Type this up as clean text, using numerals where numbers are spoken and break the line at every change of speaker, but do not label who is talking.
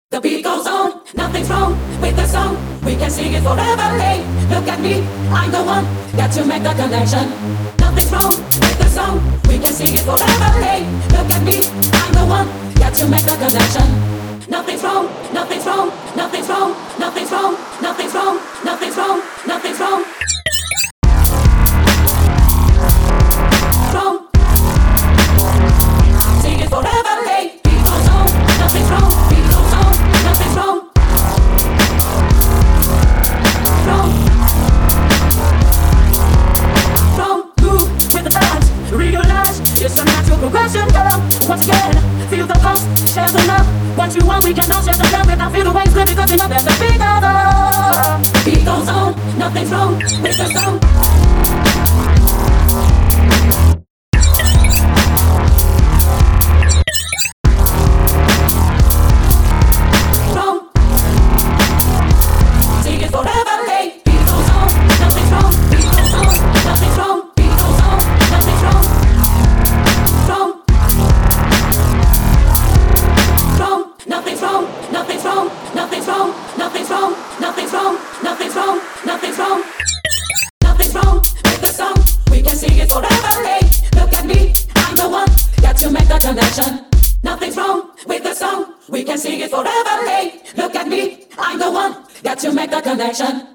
The beat goes on, nothing's wrong with the song. We can sing it forever, hey, look at me, I'm the one, got to make the connection. Nothing's wrong with the song, we can sing it forever, hey, look at me, I'm the one, got to make the connection. Nothing's wrong, nothing's wrong, nothing's wrong, nothing's wrong, nothing's wrong, nothing's wrong, nothing's wrong. Wrong. Sing it forever, hey, beat goes on, nothing's wrong, beat goes on, nothing's wrong. Wrong. Wrong. Move with the times, realize it's a natural progression, girl. Once again, feel the pulse, share the love. What you want, we can all share the love. Without feel the waves, let it go, you know there's a big other. Beat goes on, nothing's wrong with the song. Nothing's wrong with the song. We can sing it forever, hey, look at me, I'm the one, got to make the connection.